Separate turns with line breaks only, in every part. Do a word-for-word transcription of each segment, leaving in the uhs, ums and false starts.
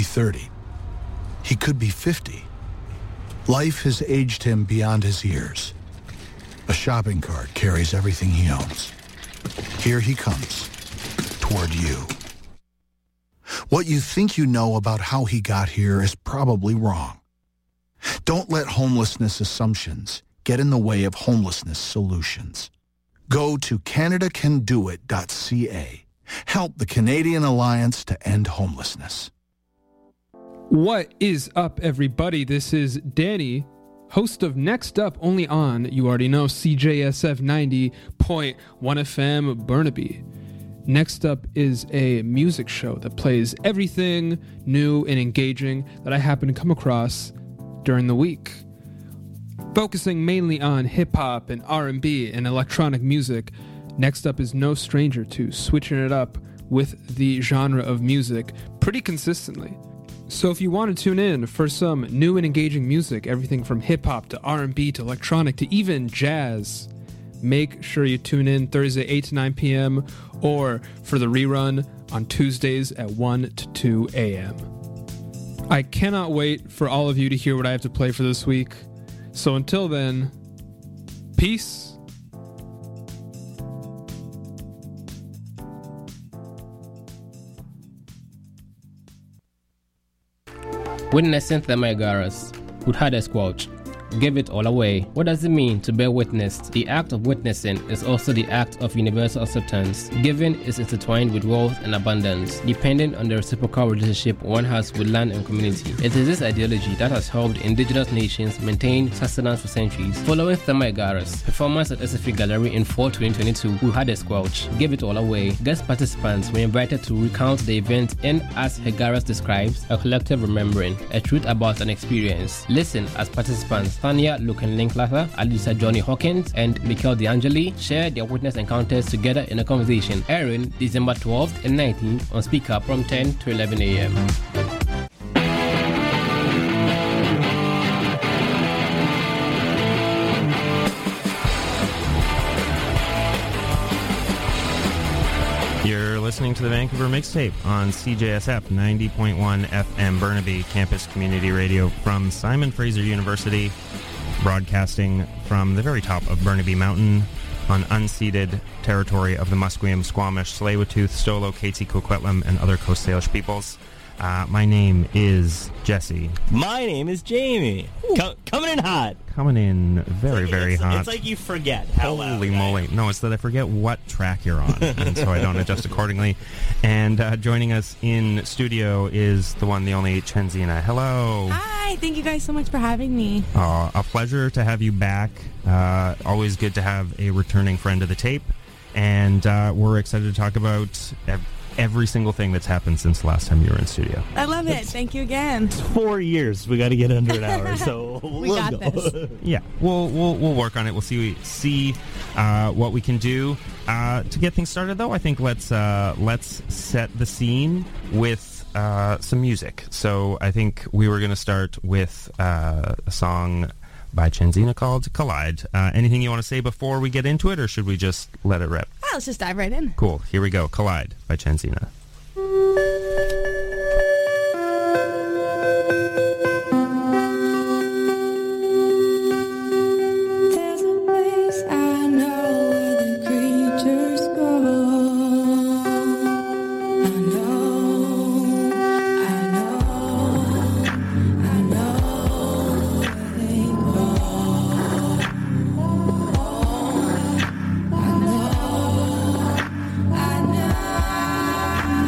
thirty. He could be fifty. Life has aged him beyond his years. A shopping cart carries everything he owns. Here he comes, toward you. What you think you know about how he got here is probably wrong. Don't let homelessness assumptions get in the way of homelessness solutions. Go to Canada Can Do It dot C A. Help the Canadian Alliance to End Homelessness.
What is up, everybody? This is Danny, host of Next Up, only on, you already know, C J S F ninety point one F M Burnaby. Next Up is a music show that plays everything new and engaging that I happen to come across during the week. Focusing mainly on hip-hop and R and B and electronic music, Next Up is no stranger to switching it up with the genre of music pretty consistently. So if you want to tune in for some new and engaging music, everything from hip-hop to R and B to electronic to even jazz, make sure you tune in Thursday eight to nine p.m. or for the rerun on Tuesdays at one to two a.m. I cannot wait for all of you to hear what I have to play for this week. So until then, peace.
Witnessing Themagaras, who had a squelch, give it all away. What does it mean to bear witness? The act of witnessing is also the act of universal acceptance. Giving is intertwined with wealth and abundance, depending on the reciprocal relationship one has with land and community. It is this ideology that has helped indigenous nations maintain sustenance for centuries. Following Themagaras, performance at S F A Gallery in fall twenty twenty-two, who had a squelch, give it all away. Guest participants were invited to recount the event in, as Hegaras describes, a collective remembering, a truth about an experience. Listen as participants Tanya Luken-Linklater, Alisa Johnny Hawkins, and Michael DeAngeli share their witness encounters together in a conversation, airing December twelfth and nineteenth on Speaker from ten to eleven a.m.
You're listening to the Vancouver Mixtape on C J S F ninety point one F M Burnaby Campus Community Radio from Simon Fraser University, broadcasting from the very top of Burnaby Mountain on unceded territory of the Musqueam, Squamish, Tsleil-Waututh, Stolo, Métis, Coquitlam, and other Coast Salish peoples. Uh, my name is Jesse.
My name is Jamie. Com- coming in hot.
Coming in very,
it's,
very
it's,
hot.
It's like you forget how loud.
Holy moly. No, it's that I forget what track you're on, and so I don't adjust accordingly. And uh, joining us in studio is the one, the only, Chenzina. Hello.
Hi. Thank you guys so much for having me.
Uh, a pleasure to have you back. Uh, always good to have a returning friend of the tape. And uh, we're excited to talk about ev- every single thing that's happened since the last time you were in studio.
I love it.
It's,
Thank you again.
It's four years. We got to get under an hour, so
we
let's
got
go.
this.
Yeah, we'll we'll we'll work on it. We'll see see uh, what we can do uh, to get things started. Though I think let's uh, let's set the scene with uh, some music. So I think we were going to start with uh, a song by Chenzina called Collide. Uh, anything you want to say before we get into it, or should we just let it rip?
Oh, let's just dive right in.
Cool. Here we go. Collide by Chenzina.
I know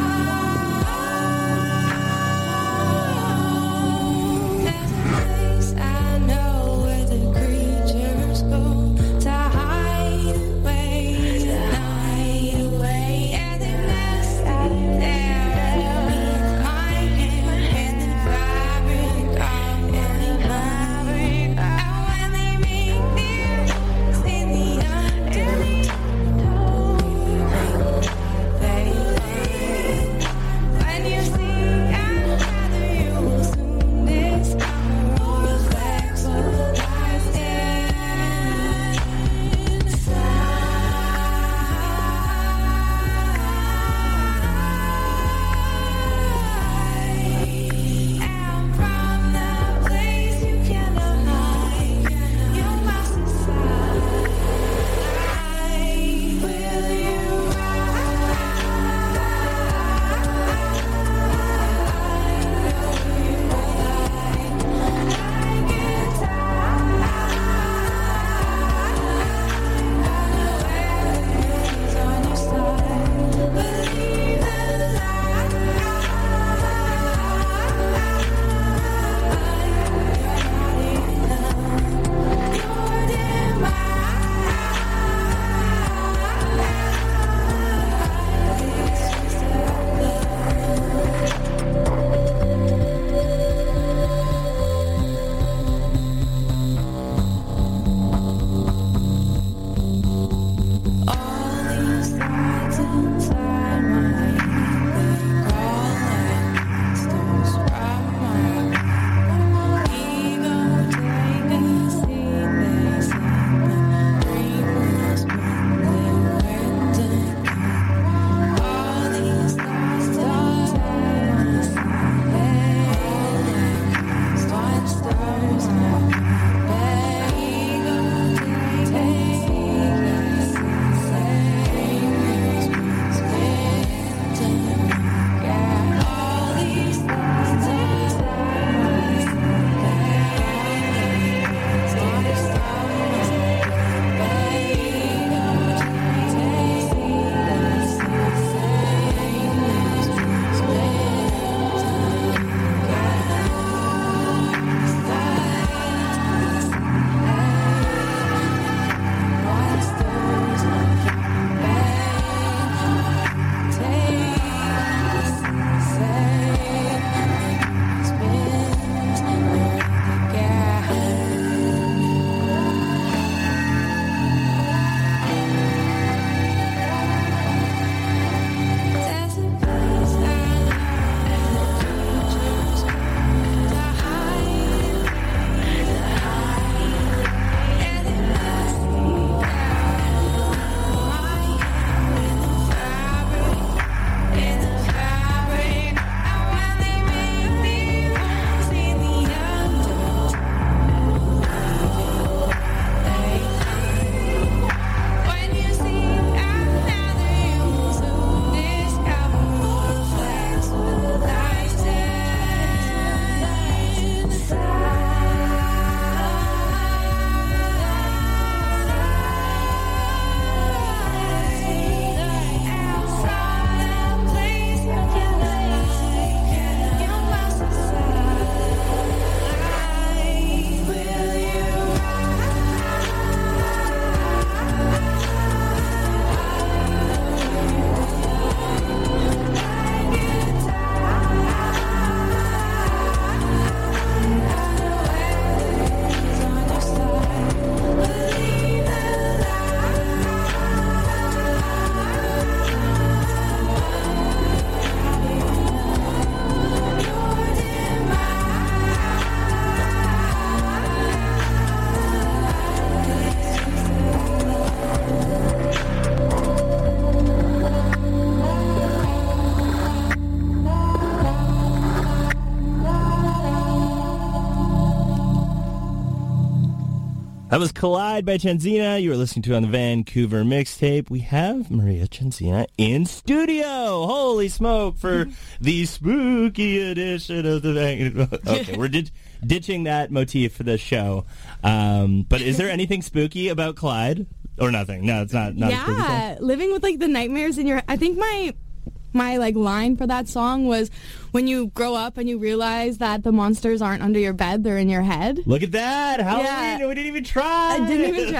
That was Collide by Chenzina. You were listening to on the Vancouver Mixtape. We have Maria Chenzina in studio. Holy smoke for the spooky edition of the Vancouver. Okay, we're ditch- ditching that motif for this show. Um, but is there anything spooky about Collide? Or nothing? No, it's not. not a spooky song.
Yeah, living with like the nightmares in your. I think my my like line for that song was, when you grow up and you realize that the monsters aren't under your bed, they're in your head.
Look at that! Halloween!
Yeah.
We didn't even try.
I didn't even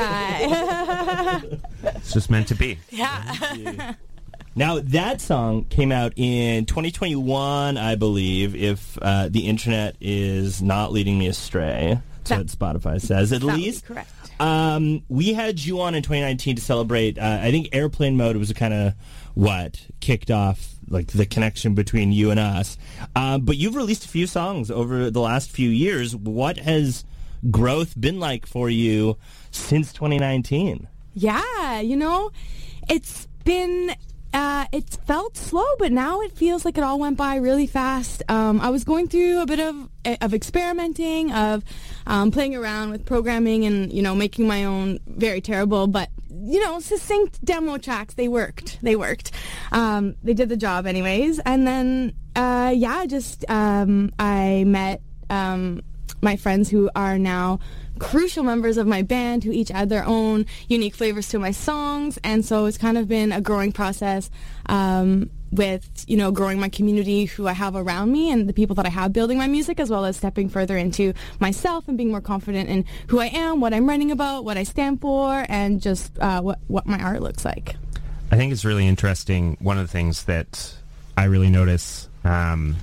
try.
It's just meant to be.
Yeah.
Now, that song came out in twenty twenty-one, I believe, if uh, the internet is not leading me astray. That's what Spotify says, at
That
least.
would be correct.
Um, we had you on in twenty nineteen to celebrate, uh, I think Airplane Mode was kind of what kicked off like the connection between you and us. Um, but you've released a few songs over the last few years. What has growth been like for you since twenty nineteen?
Yeah, you know, it's been, uh, it felt slow, but now it feels like it all went by really fast. Um, I was going through a bit of of experimenting, of um, playing around with programming and, you know, making my own very terrible, but, you know, succinct demo tracks. They worked. They worked. Um, they did the job anyways. And then, uh, yeah, just um, I met um, my friends who are now crucial members of my band, who each add their own unique flavors to my songs. And so it's kind of been a growing process um, with, you know, growing my community who I have around me and the people that I have building my music, as well as stepping further into myself and being more confident in who I am, what I'm writing about, what I stand for, and just uh, what, what my art looks like.
I think it's really interesting. One of the things that I really notice um,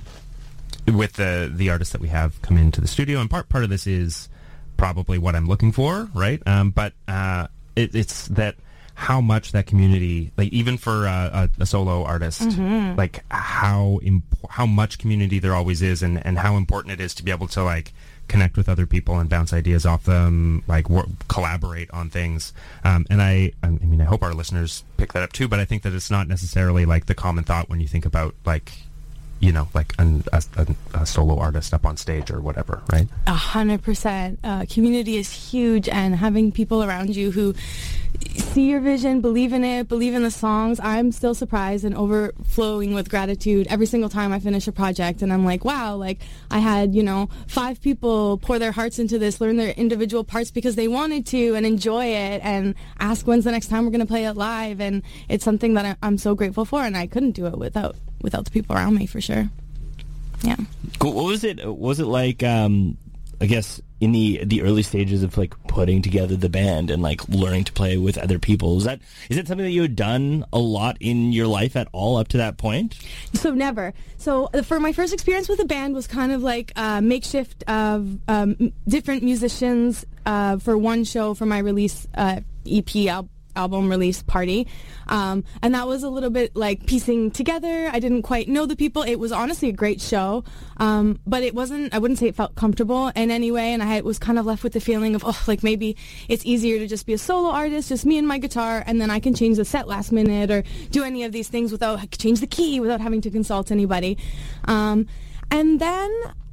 with the, the artists that we have come into the studio, and part, part of this is probably what I'm looking for, right? Um, but uh, it, it's that how much that community, like even for uh, a, a solo artist, mm-hmm. like how imp- how much community there always is, and, and how important it is to be able to like connect with other people and bounce ideas off them, like wor- collaborate on things. Um, and I, I mean, I hope our listeners pick that up too. But I think that it's not necessarily like the common thought when you think about like, you know, like an, a, a, a solo artist up on stage or whatever, right?
A hundred percent. Uh, community is huge, and having people around you who see your vision, believe in it, believe in the songs. I'm still surprised and overflowing with gratitude every single time I finish a project, and I'm like, wow, like I had, you know, five people pour their hearts into this, learn their individual parts because they wanted to, and enjoy it, and ask when's the next time we're going to play it live. And it's something that I, I'm so grateful for, and I couldn't do it without without the people around me, for sure. Yeah.
Cool. What was it? What was it like? Um, I guess in the the early stages of like putting together the band and like learning to play with other people. Is that is it something that you had done a lot in your life at all up to that point?
So never. So uh, for my first experience with a band was kind of like a makeshift of um, different musicians uh, for one show for my release uh, E P album. album release party, um, and that was a little bit like piecing together. I didn't quite know the people. It was honestly a great show, um, but it wasn't, I wouldn't say it felt comfortable in any way, and I had, was kind of left with the feeling of, oh, like maybe it's easier to just be a solo artist, just me and my guitar, and then I can change the set last minute or do any of these things without, change the key without having to consult anybody. Um, And then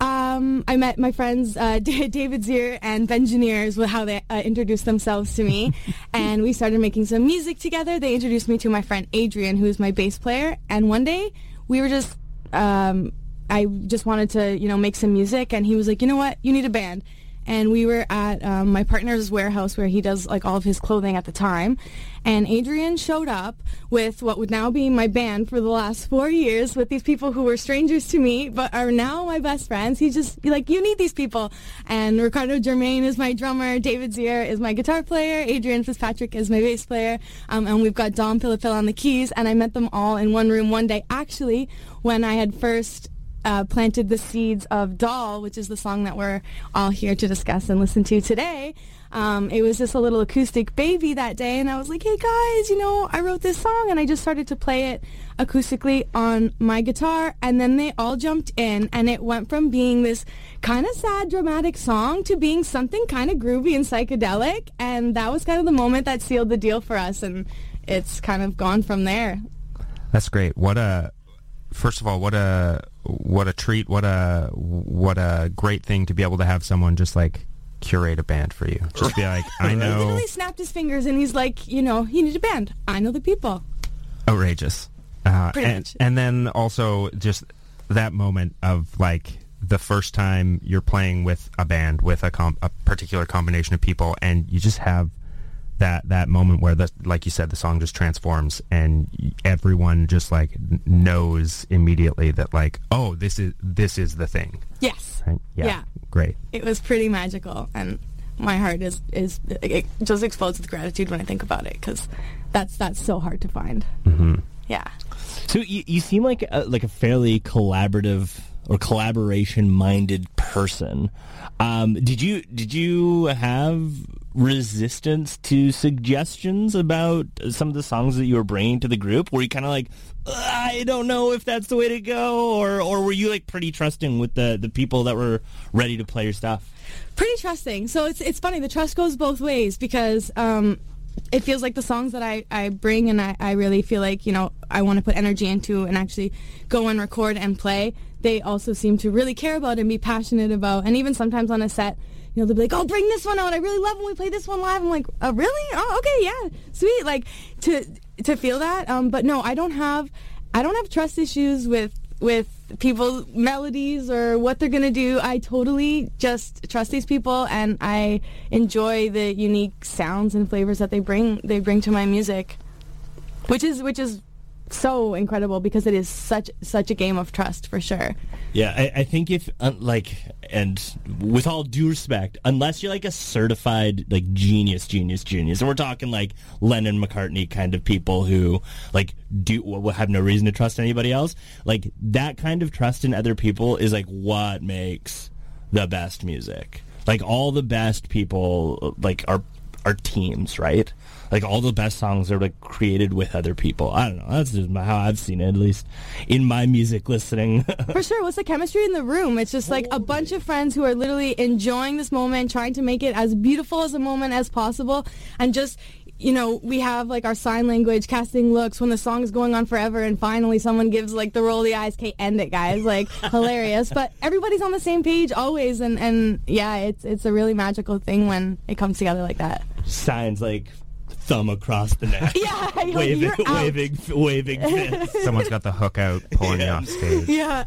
um, I met my friends uh, David Zier and Bengineers with how they uh, introduced themselves to me, and we started making some music together. They introduced me to my friend Adrian, who's my bass player, and one day we were just, um, I just wanted to, you know, make some music, and he was like, you know what, you need a band. And we were at um, my partner's warehouse where he does like all of his clothing at the time. And Adrian showed up with what would now be my band for the last four years with these people who were strangers to me but are now my best friends. He's just like, you need these people. And Ricardo Germain is my drummer. David Zier is my guitar player. Adrian Fitzpatrick is my bass player. Um, and we've got Dom Filipil on the keys. And I met them all in one room one day, actually, when I had first Uh, planted the seeds of Doll, which is the song that we're all here to discuss and listen to today. Um, it was just a little acoustic baby that day, and I was like, hey guys, you know, I wrote this song, and I just started to play it acoustically on my guitar, and then they all jumped in, and it went from being this kind of sad, dramatic song to being something kind of groovy and psychedelic, and that was kind of the moment that sealed the deal for us, and it's kind of gone from there.
That's great. What a First of all, what a what a treat! What a what a great thing to be able to have someone just like curate a band for you? Just be like, I
He
know.
literally snapped his fingers and he's like, you know, you need a band. I know the people.
Outrageous. Uh,
Pretty
and,
much.
and then also just that moment of like the first time you're playing with a band with a, com- a particular combination of people, and you just have that that moment where, the, like you said, the song just transforms, and y- everyone just like n- knows immediately that like, oh, this is this is the thing.
Yes.
Right? Yeah.
Yeah.
Great.
It was pretty magical, and my heart is is it just explodes with gratitude when I think about it, because that's that's so hard to find.
Mm-hmm.
Yeah.
So you, you seem like a, like a fairly collaborative or collaboration-minded person. Um, did you did you have resistance to suggestions about some of the songs that you were bringing to the group? Were you kind of like, I don't know if that's the way to go, or or were you like pretty trusting with the the people that were ready to play your stuff?
Pretty trusting. So it's it's funny. The trust goes both ways, because um, it feels like the songs that I, I bring and I, I really feel like, you know, I want to put energy into and actually go and record and play, they also seem to really care about and be passionate about. And even sometimes on a set, you know, they'll be like, oh, bring this one out. I really love when we play this one live. I'm like, oh, really? Oh, okay, yeah, sweet. Like, to to feel that. Um, but no, I don't have, I don't have trust issues with with people's melodies or what they're going to do. I totally just trust these people, and I enjoy the unique sounds and flavors that they bring they bring to my music, which is which is so incredible, because it is such such a game of trust, for sure.
Yeah, I, I think if, uh, like, and with all due respect, unless you're like a certified, like, genius, genius, genius, and we're talking like Lennon, McCartney kind of people who, like, do will have no reason to trust anybody else, like, that kind of trust in other people is, like, what makes the best music. Like, all the best people, like, are are teams, right? Like, all the best songs are, like, created with other people. I don't know. That's just how I've seen it, at least in my music listening.
For sure. What's the chemistry in the room? It's just like a bunch of friends who are literally enjoying this moment, trying to make it as beautiful as a moment as possible. And just, you know, we have like our sign language, casting looks when the song is going on forever, and finally someone gives like the roll of the eyes, okay, end it, guys. Like, hilarious. But everybody's on the same page always. And, and yeah, it's, it's a really magical thing when it comes together like that.
Signs like thumb across the neck.
Yeah, like,
waving,
you're out.
waving, waving fists.
Someone's got the hook out, pulling you off stage.
Yeah.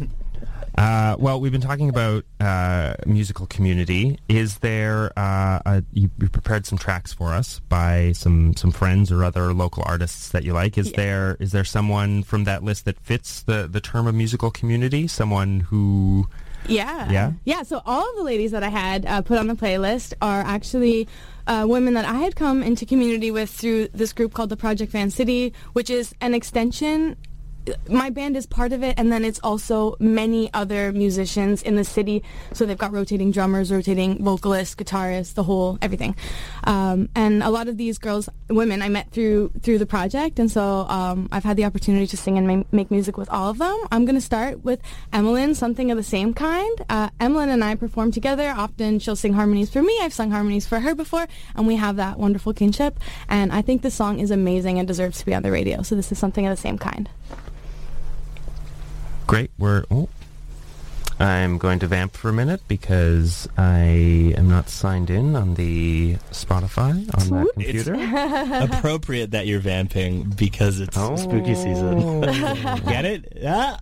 Uh, well, we've been talking about uh, musical community. Is there uh, a, you, you prepared some tracks for us by some, some friends or other local artists that you like? Is
Yeah.
there is there someone from that list that fits the, the term of musical community? Someone who
Yeah.
Yeah?
Yeah, so all of the ladies that I had uh, put on the playlist are actually uh, women that I had come into community with through this group called the Project Van City, which is an extension. My band is part of it, and then it's also many other musicians in the city. So they've got rotating drummers, rotating vocalists, guitarists, the whole everything. Um, and a lot of these girls, women, I met through through the project, and so um, I've had the opportunity to sing and ma- make music with all of them. I'm going to start with Emmeline, Something of the Same Kind. Uh, Emmeline and I perform together. Often she'll sing harmonies for me. I've sung harmonies for her before, and we have that wonderful kinship. And I think this song is amazing and deserves to be on the radio. So this is Something of the Same Kind.
Great. We're. Oh, I'm going to vamp for a minute because I am not signed in on the Spotify on that
It's
computer.
appropriate that you're vamping because it's
Oh.
spooky season. Get it? Ah,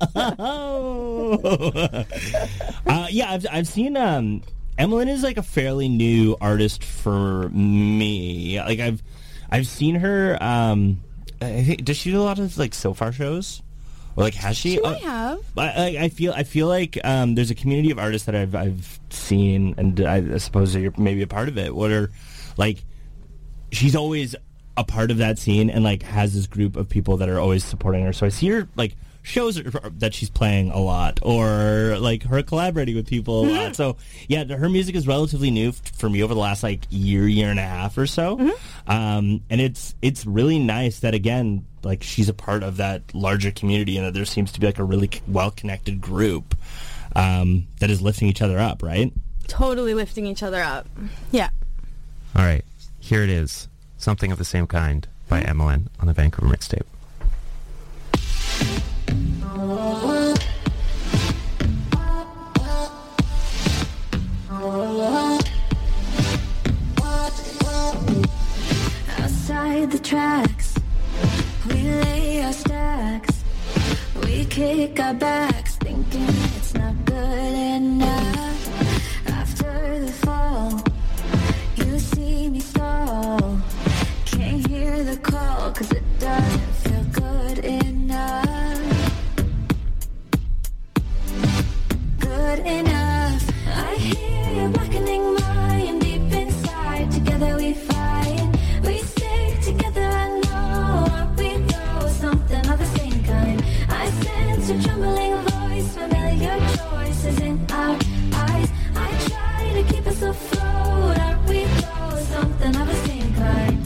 uh, yeah, I've I've seen. Um, Emmeline is like a fairly new artist for me. Like I've I've seen her. Um, I think does she do a lot of like so far shows? Or like has she?
She
Uh,
might have.
I, I I feel I feel like um, there's a community of artists that I've I've seen, and I, I suppose that you're maybe a part of it. What are like? She's always a part of that scene, and like has this group of people that are always supporting her. So I see her like shows that she's playing a lot, or like her collaborating with people a
Mm-hmm.
lot. So yeah, her music is relatively new f- for me over the last like year, year and a half or so.
Mm-hmm.
Um, and it's it's really nice that again, like she's a part of that larger community, and that there seems to be like a really c- well-connected group um, that is lifting each other up, right?
Totally lifting each other up. Yeah.
All right, here it is. Something of the Same Kind by Emmeline on the Vancouver Mixtape.
tracks. We lay our stacks. We kick our backs, thinking it's not good enough. After the fall, you see me stall. Can't hear the call, cause it doesn't feel good enough. Good enough. I hear you blackening mind deep inside. Together we fight, we stick together. I know what we know, something of the same kind. I sense your trembling voice, familiar choices in our eyes. I try to keep us afloat. Aren't we though, something of the same kind?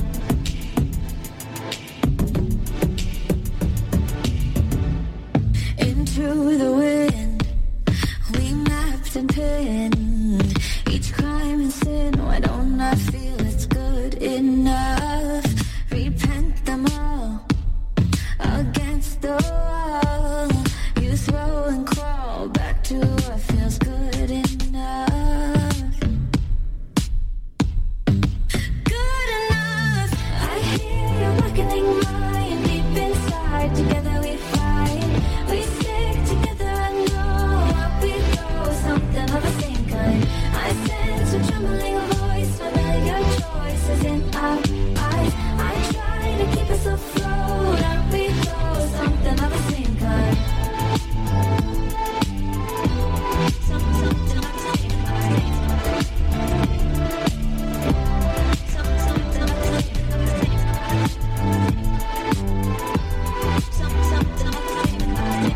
Into the wind, we mapped and pinned each crime and sin. Why don't I feel it's good enough? Repent them all against the wall. You throw and crawl back to what feels good enough. Good enough. I hear your blackening mind deep inside. Together we fight, we stick together. I know what we know, something of the same kind. I sense a trembling voice, familiar choices in our eyes. I try to keep us afloat. Aren't we though, something of the same kind? Some, something of the same kind. Some, something of the same kind. Some, something of the same kind.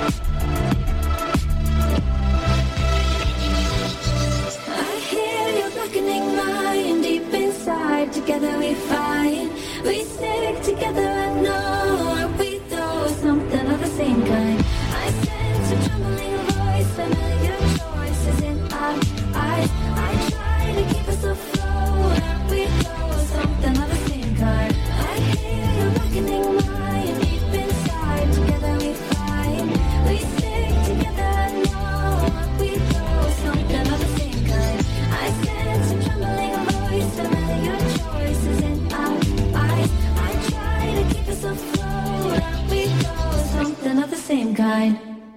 I hear your blackening mind deep inside. Together we fight, we stick together. I know, aren't we though, something of the same kind. I sense a trembling voice, familiar choices in our eyes. I try to keep us afloat. Aren't we though, something of the same kind. I hear your blackening mind deep inside. Together we fight, we stick together. I know, aren't we though, something of the same kind. I sense a trembling voice, familiar choices in our eyes. I try to keep us afloat. Aren't we though, something of the same kind.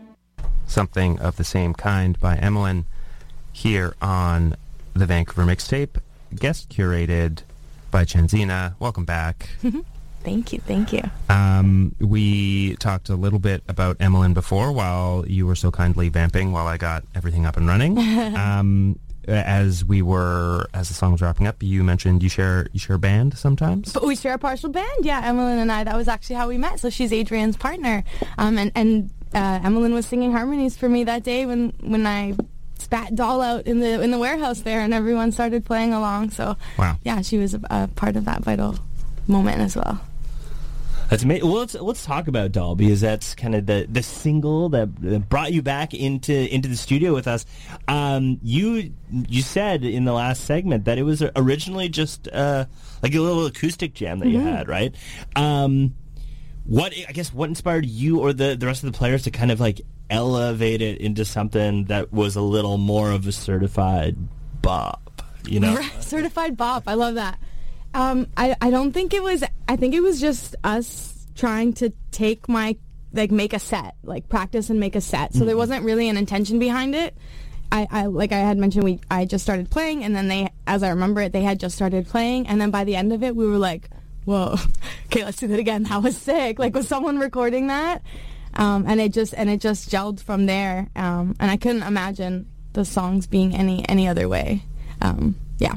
Something of the Same Kind by Emmeline here on the Vancouver Mixtape, guest curated by Chenzina. Welcome back.
Thank you, thank you.
Um, we talked a little bit about Emmeline before while you were so kindly vamping while I got everything up and running. um, as we were, as the song was wrapping up, you mentioned you share you share a band sometimes?
But we share a partial band, yeah, Emmeline and I. That was actually how we met. So she's Adrian's partner. Um, and and uh, Emmeline was singing harmonies for me that day when, when I spat Doll out in the in the warehouse there, and everyone started playing along. So,
wow.
Yeah, she was a, a part of that vital moment as well.
That's amazing. Well, let's let's talk about Doll, because that's kind of the, the single that, that brought you back into into the studio with us. Um, you you said in the last segment that it was originally just uh, like a little acoustic jam that mm-hmm. you had, right? Um, what I guess what inspired you or the the rest of the players to kind of like elevate it into something that was a little more of a certified bop, you know?
Certified bop. I love that. Um, I, I don't think it was, I think it was just us trying to take my, like, make a set, like, practice and make a set. So mm-hmm. there wasn't really an intention behind it. I, I, like I had mentioned, we I just started playing, and then they, as I remember it, they had just started playing, and then by the end of it, we were like, whoa, okay, let's do that again. That was sick. Like, was someone recording that? Um, and it just, and it just gelled from there. Um, and I couldn't imagine the songs being any, any other way. Um, yeah.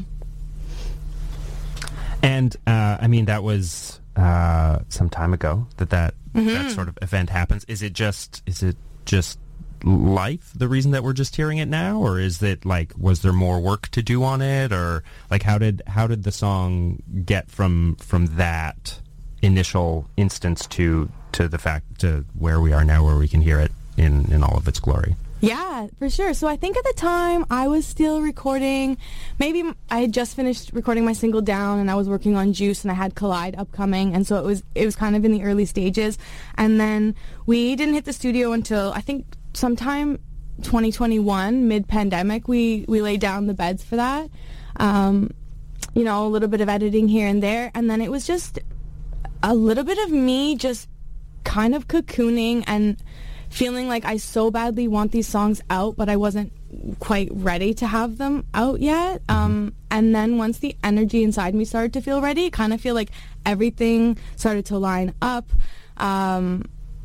And, uh, I mean, that was uh, some time ago that that,
mm-hmm.
that sort of event happens. Is it just is it just life, the reason that we're just hearing it now? Or is it, like, was there more work to do on it? Or, like, how did how did the song get from from that initial instance to to the fact to where we are now, where we can hear it in, in all of its glory?
Yeah, for sure. So I think at the time I was still recording, maybe I had just finished recording my single Down, and I was working on Juice, and I had Collide upcoming, and so it was it was kind of in the early stages. And then we didn't hit the studio until I think sometime twenty twenty-one, mid-pandemic, we, we laid down the beds for that. Um, you know, a little bit of editing here and there, and then it was just a little bit of me just kind of cocooning and feeling like I so badly want these songs out, but I wasn't quite ready to have them out yet. Um, and then once the energy inside me started to feel ready, kind of feel like everything started to line up. Um,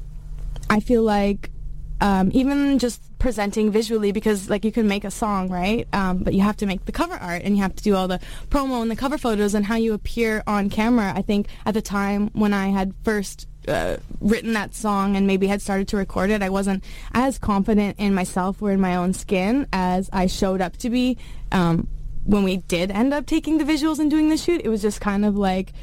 I feel like um, even just presenting visually, because like you can make a song, right? Um, but you have to make the cover art and you have to do all the promo and the cover photos and how you appear on camera. I think at the time when I had first Uh, written that song and maybe had started to record it, I wasn't as confident in myself or in my own skin as I showed up to be. Um, when we did end up taking the visuals and doing the shoot, it was just kind of like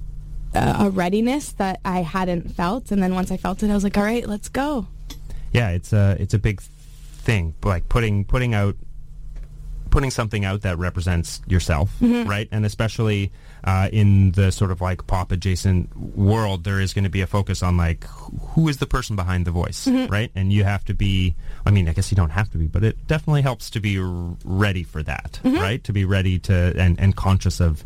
uh, a readiness that I hadn't felt, and then once I felt it, I was like, all right, let's go.
Yeah, it's a it's a big thing, like putting putting out putting something out that represents yourself, mm-hmm. right? And especially uh, in the sort of like pop adjacent world, there is going to be a focus on like who is the person behind the voice, mm-hmm. right? And you have to be, I mean, I guess you don't have to be, but it definitely helps to be r- ready for that, mm-hmm. right? To be ready to and, and conscious of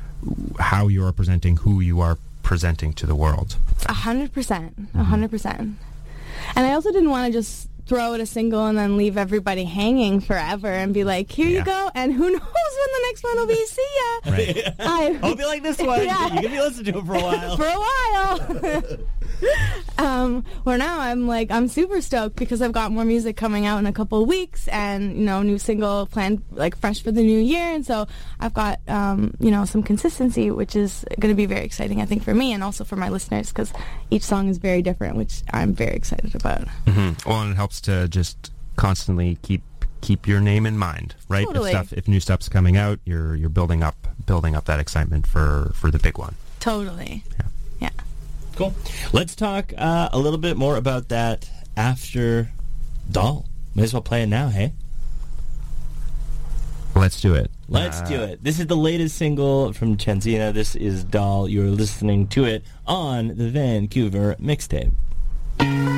how you are presenting, who you are presenting to the world.
A hundred percent, a hundred percent. And I also didn't want to just throw out a single and then leave everybody hanging forever and be like, here yeah. you go, and who knows when the next one will be. See ya.
Right. I hope you like this one. Yeah. You're going to be listening to it for a while.
For a while. um, well, now I'm like, I'm super stoked because I've got more music coming out in a couple of weeks, and, you know, new single planned, like, fresh for the new year, and so I've got, um, you know, some consistency, which is going to be very exciting, I think, for me and also for my listeners, because each song is very different, which I'm very excited about.
Mm-hmm. Well, and it helps to just constantly keep keep your name in mind, right?
Totally.
If stuff, if new stuff's coming out, you're you're building up building up that excitement for, for the big one.
Totally.
Yeah.
Yeah.
Cool. Let's talk uh, a little bit more about that after Doll. May as well play it now, hey?
Let's do it.
Let's
uh,
do it. This is the latest single from Chenzina. This is Doll. You're listening to it on the Vancouver Mixtape.